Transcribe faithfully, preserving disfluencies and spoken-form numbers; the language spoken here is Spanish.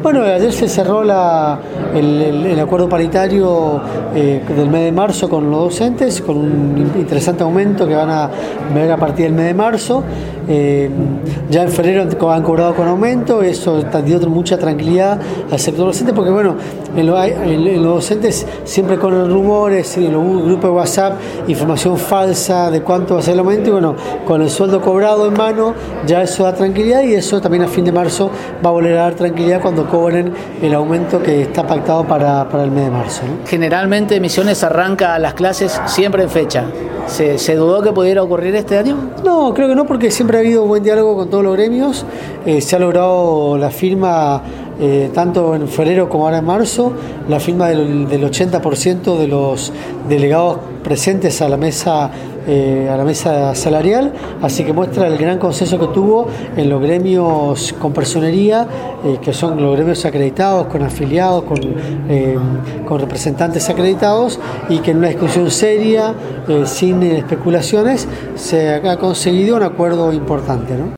Bueno, ayer se cerró la, el, el, el acuerdo paritario eh, del mes de marzo con los docentes, con un interesante aumento que van a ver a partir del mes de marzo. Eh, ya en febrero han cobrado con aumento, eso dio mucha tranquilidad al sector docente, porque bueno, en, lo, en, en los docentes siempre con los rumores, en los grupos de WhatsApp, información falsa de cuánto va a ser el aumento, y bueno, con el sueldo cobrado en mano, ya eso da tranquilidad, y eso también a fin de marzo va a volver a dar tranquilidad cuando cobren el aumento que está pactado para, para el mes de marzo, ¿no? Generalmente Misiones arranca las clases siempre en fecha. ¿Se, ¿Se dudó que pudiera ocurrir este año? No, creo que no, porque siempre ha habido buen diálogo con todos los gremios. Eh, se ha logrado la firma, eh, tanto en febrero como ahora en marzo, la firma del, del ochenta por ciento de los delegados presentes a la mesa eh, a la mesa salarial, así que muestra el gran consenso que tuvo en los gremios con personería, eh, que son los gremios acreditados, con afiliados, con, eh, con representantes acreditados, y que en una discusión seria, eh, sin especulaciones, se ha conseguido un acuerdo importante, ¿no?